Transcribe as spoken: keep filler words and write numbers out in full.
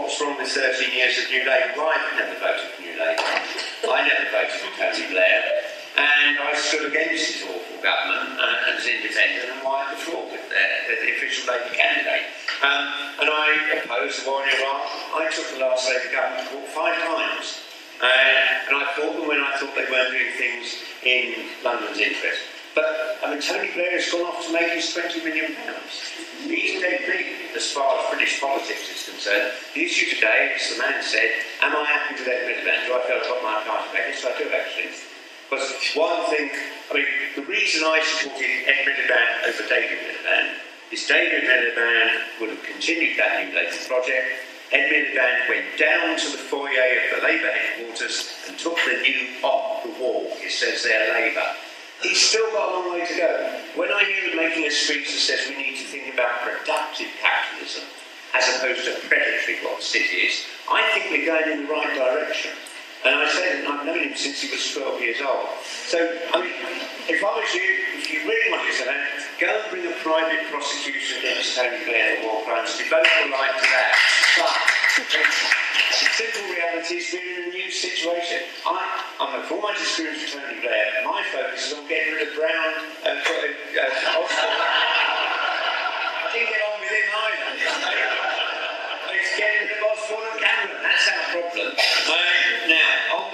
what's wrong with thirteen years of New Labour? Well, I've never voted for New Labour. I never voted for Tony Blair, and I stood against his awful government uh, as independent and wiped the floor with the, the official Labour candidate. Um, and I opposed the war in Iraq. I took the last Labour government to court five times. Uh, and I fought them when I thought they weren't doing things in London's interest. But, I mean, Tony Blair has gone off to make his twenty million pounds. He's dead beat as far as British politics is concerned. The issue today, as the man said, am I happy with Ed Miliband? Do I feel I've got my party back? Yes, I do, actually. Because one thing, I mean, the reason I supported Ed Miliband over David Miliband is David Miliband would have continued that New Labour project. Ed Miliband went down to the foyer of the Labour headquarters and took the new off the wall. It says there, Labour. He's still got a long way to go. When I hear him making a speech that says we need to think about productive capitalism as opposed to predatory, what it is, I think we're going in the right direction. And I said, I've known him since he was twelve years old. So, I mean, if I was you, if you really want to say, go and bring a private prosecution against Tony Blair for war crimes, devote your life to that. But the simple reality is we're in a new situation. I, I'm a former disagreement with Tony Blair. My focus is on getting rid of Brown and uh, uh, Osborne. I didn't get on with him either. It's getting rid of Osborne and Cameron. That's our problem. Uh,